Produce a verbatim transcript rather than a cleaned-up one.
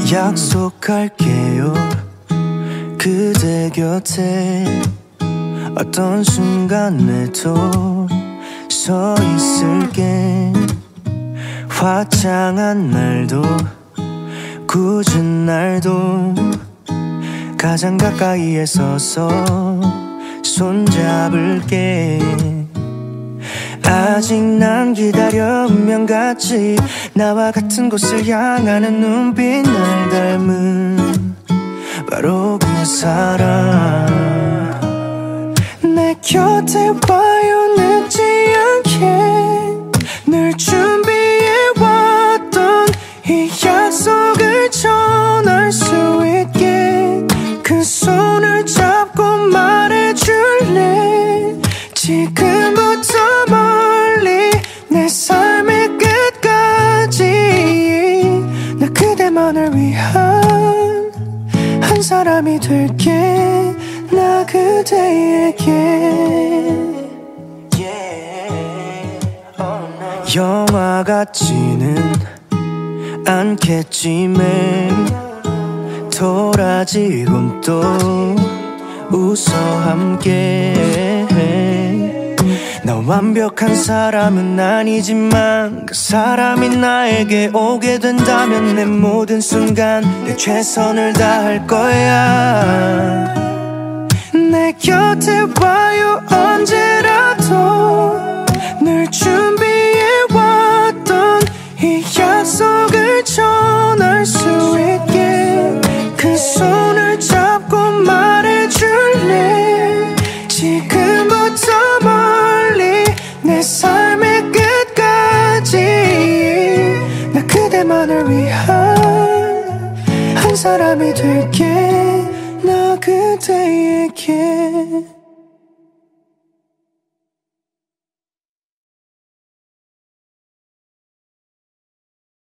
약속할게요. 그대 곁에 어떤 순간에도 서 있을게. 화창한 날도 굳은 날도 가장 가까이에 서서 손잡을게. 아직 난 기다려 운명같이 나와 같은 곳을 향하는 눈빛 날 닮은 바로 그 사람. 내 곁에 와요 늦지 않게. 늘 준비해왔던 이 약속을 전할 수 있게. 그 손을 잡고 말해줄래. 지금부터 멀리 내 삶의 끝까지 나 그대만을 위한 한 사람이 될게. 나 그대에게 영화 같지는 않겠지만 돌아지곤 또 웃어 함께. 나 완벽한 사람은 아니지만 그 사람이 나에게 오게 된다면 내 모든 순간 내 최선을 다할 거야. 내 곁에 와요 언제라도. 늘 준비해왔던 이 약속을 전할 수 있게. 그 손을 잡고 말해줄래. 지금부터 멀리 내 삶의 끝까지 나 그대만을 위한 한 사람이 될게. 나 그대에게